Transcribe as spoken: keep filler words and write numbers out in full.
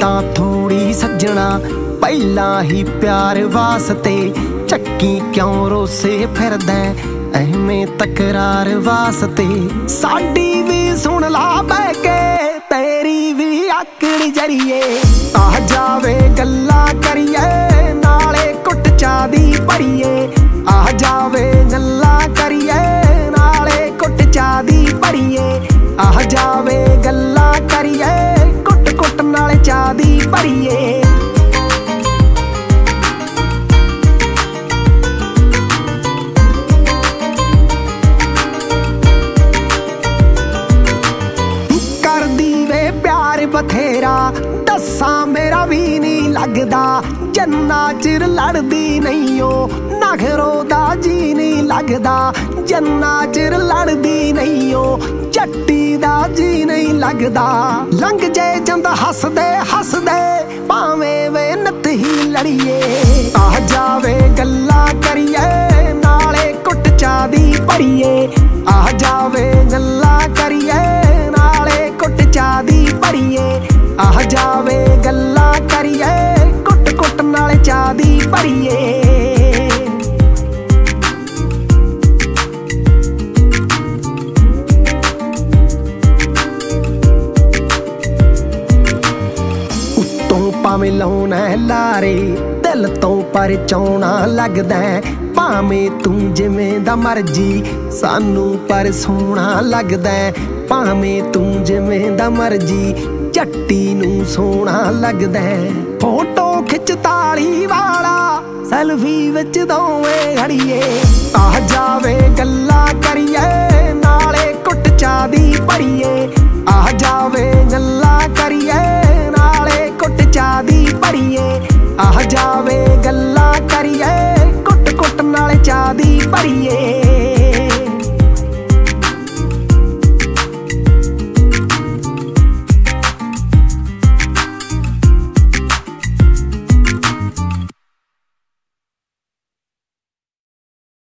ਤਾਂ ਥੋੜੀ ਸੱਜਣਾ ਪਹਿਲਾਂ ਹੀ ਪਿਆਰ ਵਾਸਤੇ ਚੱਕੀ ਕਿਉਂ ਰੋਸੇ ਫਿਰਦਾ ਐਵੇਂ ਤਕਰਾਰ ਵਾਸਤੇ। ਸਾਡੀ ਵੀ ਸੁਣ ਲਾ ਬਹਿ ਕੇ ਤੇਰੀ ਵੀ ਆਕੜ ਜਰੀਏ ਆ ਜਾਵੇ ਗੱਲਾਂ ਕਰੀਏ ਨਾਲੇ ਕੁੱਟ ਚਾਹ ਦੀ ਭਰੀਏ ਆ ਜਾਵੇ ਗੱਲਾਂ ਕਰੀਏ ਨਾਲੇ ਕੁੱਟ ਚਾਹ ਦੀ ਭਰੀਏ ਆ ਜਾਵੇ ਗੱਲਾਂ ਕਰੀਏ ਕੁੱਟ ਕੁੱਟ ਨਾਲੇ ਚਾਹ ਦੀ ਭਰੀਏ। ਬਥੇਰਾ ਦੱਸਾਂ ਮੇਰਾ ਵੀ ਨੀ ਲੱਗਦਾ ਜੰਨਾ ਚਿਰ ਲੜਦੀ ਨਹੀਂ ਓ ਨਖਰੋ ਦਾ ਜੀ ਨੀ ਲੱਗਦਾ ਜੰਨਾ ਚਿਰ ਲੜਦੀ ਨਹੀਂ ਓ ਜੱਟੀ ਦਾ ਜੀ ਨਹੀਂ ਲੱਗਦਾ। ਲੰਘ ਜੇ ਜਾਂਦਾ ਹੱਸਦੇ ਹੱਸਦੇ ਭਾਵੇਂ ਵੇ ਨੱਤ ਹੀ ਲੜੀਏ ਆ ਜਾਵੇ ਗੱਲਾਂ ਕਰੀਏ ਨਾਲੇ ਕੁੱਟ ਚਾਹ ਦੀ ਭਰੀਏ ਆ ਜਾਵੇ ਗੱਲਾਂ ਕਰੀਏ ਨਾਲੇ ਕੁੱਟ ਚਾਹ ਦੀ ਭਰੀਏ ਆ ਜਾਵੇ ਗੱਲਾਂ ਕਰੀਏ ਕੁੱਟ ਕੁੱਟ ਨਾਲੇ ਚਾਹ ਦੀ ਭਰੀਏ। ਉੱਤੋਂ ਭਾਵੇਂ ਲਾਉਣਾ ਲਾਰੇ ਦਿਲ ਤੋਂ ਪਰ ਚਾਉਣਾ ਲੱਗਦਾ ਭਾਵੇਂ ਤੂੰ ਜਿਵੇਂ ਦਾ ਮਰਜੀ ਸਾਨੂੰ ਪਰ ਸੋਹਣਾ ਲੱਗਦਾ ਭਾਵੇਂ ਤੂੰ ਜਿਵੇਂ ਦਾ ਮਰਜੀ ਜੱਟੀ ਨੂੰ ਸੋਹਣਾ ਲੱਗਦਾ। ਫੋਟੋ ਖਿੱਚ ਤਾਲੀ ਵਾਲਾ ਸੈਲਫੀ ਵਿੱਚ ਦੋਵੇਂ ਘੜੀਏ ਆ ਜਾਵੇ ਗੱਲਾਂ ਕਰੀਏ ਨਾਲੇ ਕੁੱਟ ਚਾਹ ਦੀ